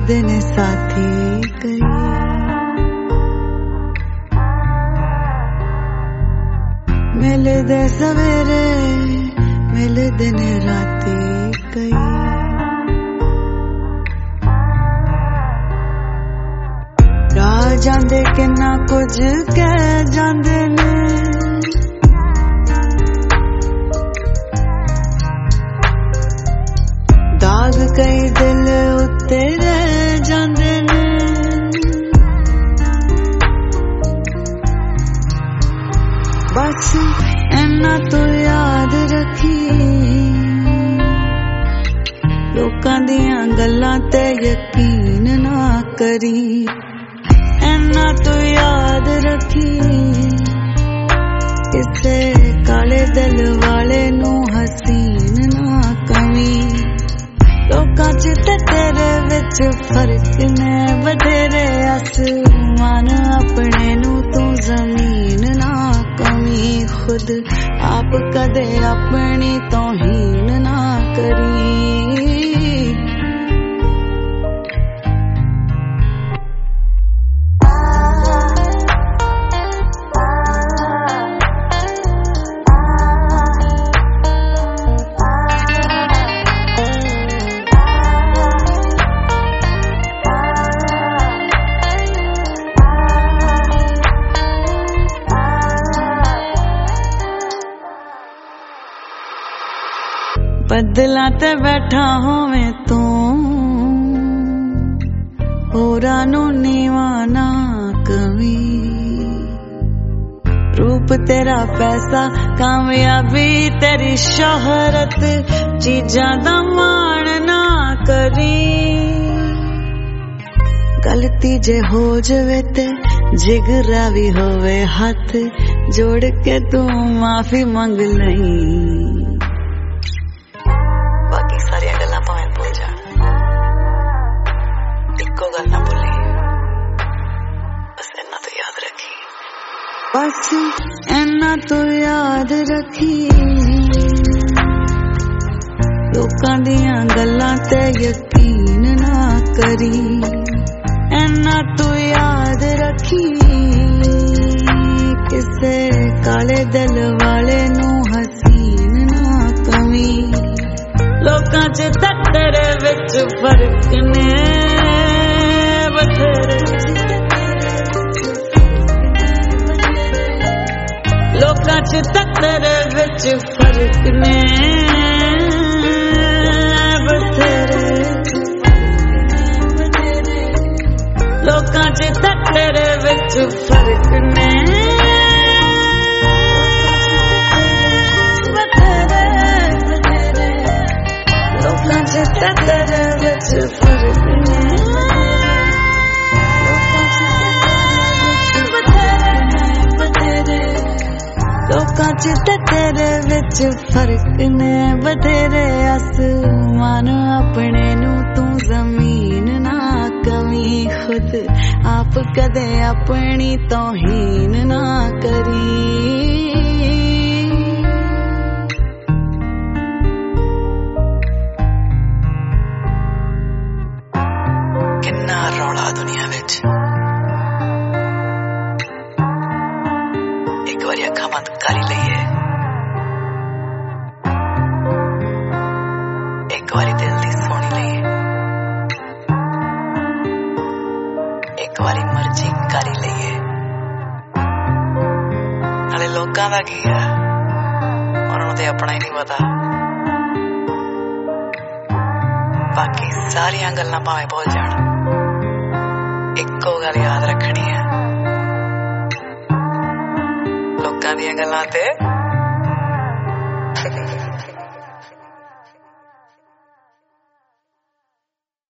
मिलदे ने साथी कई, मिलदे सवेरे मिलदे ने राती कई। राह जांदे किन्ना कुछ कह जांदे ने, दाग कई दिल उत्ते रह जांदे ने। बस इन्ना तो याद रखी, लोकां दियां गल्लां ते यकीन ना करी। इन्ना तो याद रखी, किसे काले दिल वाले नू हसीन ना कमी। लोकां च ते तेरे विच फर्क ने बथेरे, आसमान अपने नू तू जमीन ना कमी। खुद आप कदे अपनी तौहीन ना करी। बदला ते बैठा होवे तू, होरां नू नीवा ना कवी। रूप तेरा पैसा कामयाबी तेरी शोहरत, चीजां दा मान ना करी। गलती जे हो जावे ते जिगरा भी होवे, हाथ जोड़ के तू माफी मंग लई। बस इन्ना तो याद रखी, लोकां दियां गल्लां ते यकीन ना करी। इन्ना तो याद रखी, किसे काले दिल वाले नू हसीन ना कमी। लोकां च ते तेरे विच फर्क ने बथेरे, लोकां च ते तेरे विच फर्क ने बथेरे। लोकां च ते तेरे विच फर्क ने बथेरे। लोकां च ते तेरे विच फर्क ने लोकां च ते तेरे विच फर्क ने बथेरे। आसमान अपने नू तू जमीन ना कमी। खुद आप कदे अपनी तौहीन ना करी। किन्ना रौला दुनिया विच, एक बारी अखा बंद कर ही लईए, एक बारी दिल दी सुनी लईए, एक बारी मर्जी कर ही लईए। नाले लोकां दा की है, उन्हां नूं ते अपना ही नहीं पता। बाकी सारियां गल्लां भावें भुल जाण, इक्को गल याद रखनी है, लोकां दियां गल्लां ते